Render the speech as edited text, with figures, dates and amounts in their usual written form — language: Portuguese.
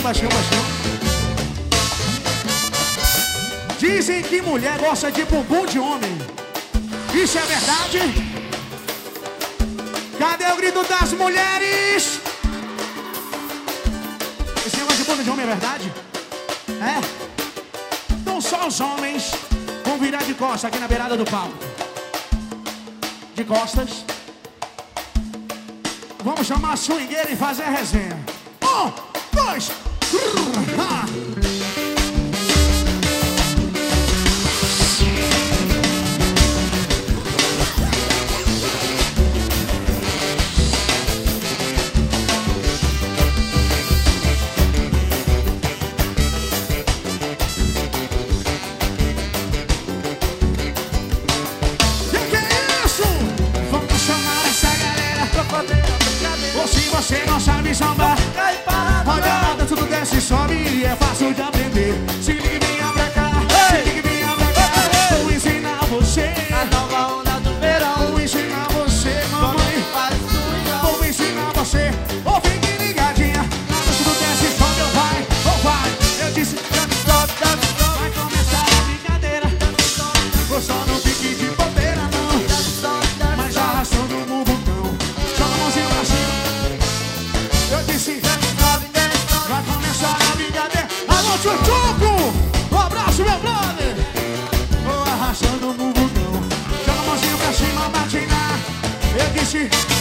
baixinho, baixinho. Dizem que mulher gosta de bumbum de homem. Isso é verdade? Cadê o grito das mulheres? Esse negócio de bunda de homem é verdade? É? Então só os homens vão virar de costas aqui na beirada do palco. De costas. Vamos chamar a swingueira e fazer a resenha. 1, 2, você não sabe sambar, olha a nada, tudo desce e sobe e é fácil de aprender. Se ligue, venha pra cá, se ligue, venha pra cá. Vou ensinar você a nova onda do verão. Vou ensinar você, mamãe. Vou ensinar você. Ou fique ligadinha, nada, tudo desce e sobe, ou vai, eu disse, Sobe, vai começar a brincadeira. Ou só não fique de bobeira, não. Mas arrastando o botão, joga a mãozinha pra cima. Eu disse, vai começar a brincadeira. Alô, Tchuchuco! Um abraço, meu brother! Vou arrastando no botão, joga a mãozinha pra cima, bate na. Eu disse,